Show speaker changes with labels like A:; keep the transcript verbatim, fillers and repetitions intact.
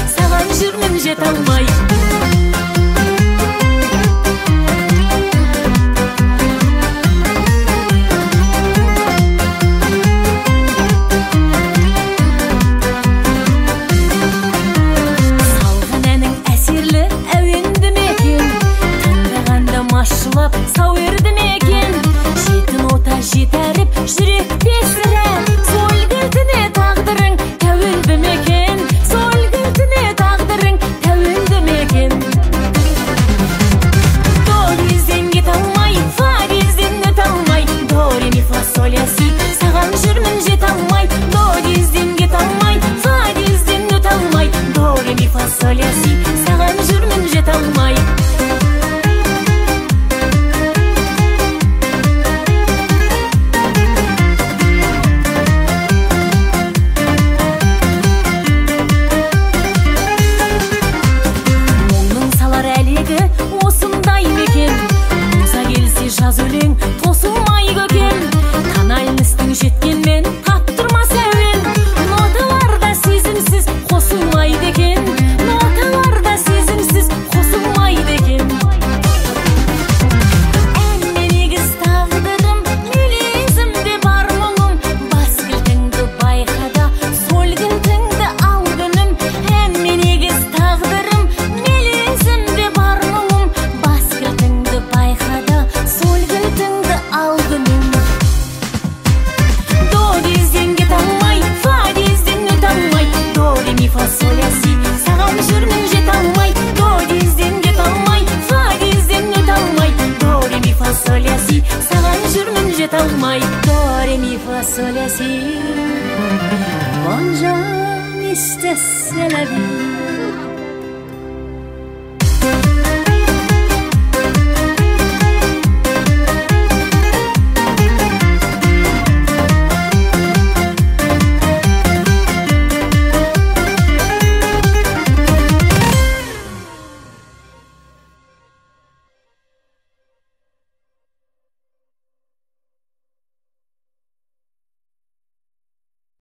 A: саған жүрмін жете алмай. Сау ерді мекен, жетін ота жетәріп, жүрек бесірі. Сол кілтіне тағдырың тәуелді мекен, сол кілтіне тағдырың тәуелді мекен. До кезден кет алмай, фа кезден өт алмай, до ре ми фа соль ля си, саған жүрмін жете алмай. До кезден кет алмай, фа кезден өт алмай, до ре ми фа соль ля си, саған жүрмін жете алмай. Осындай мекен, мұза келсе жаз өлең тосылмай көкен. Канальныстың жеткенмен таптырмас әуен, ноталарда сезімсіз қосылмайды екен, ноталарда сезімсіз қосылмайды екен. Әнне негіз тағдырым, мелезімде бар мұңым, бас кілтіңді байқада, сол кілтіңді ал күнім. Әнне негіз тағдырым, мелезімде бар мұңым, бас кілтіңді байқада, сол кілтіңді ал күнім. До кезден кет алмай, фа кезден өт алмай, до ре ми фа соль ля си, саған жүрмін жете алмай. До кезден кет алмай, фа кезден өт алмай, до ре ми фа соль ля си, саған жүрмін жете алмай. До ре ми фа соль ля си, bon jamais c'est la vie.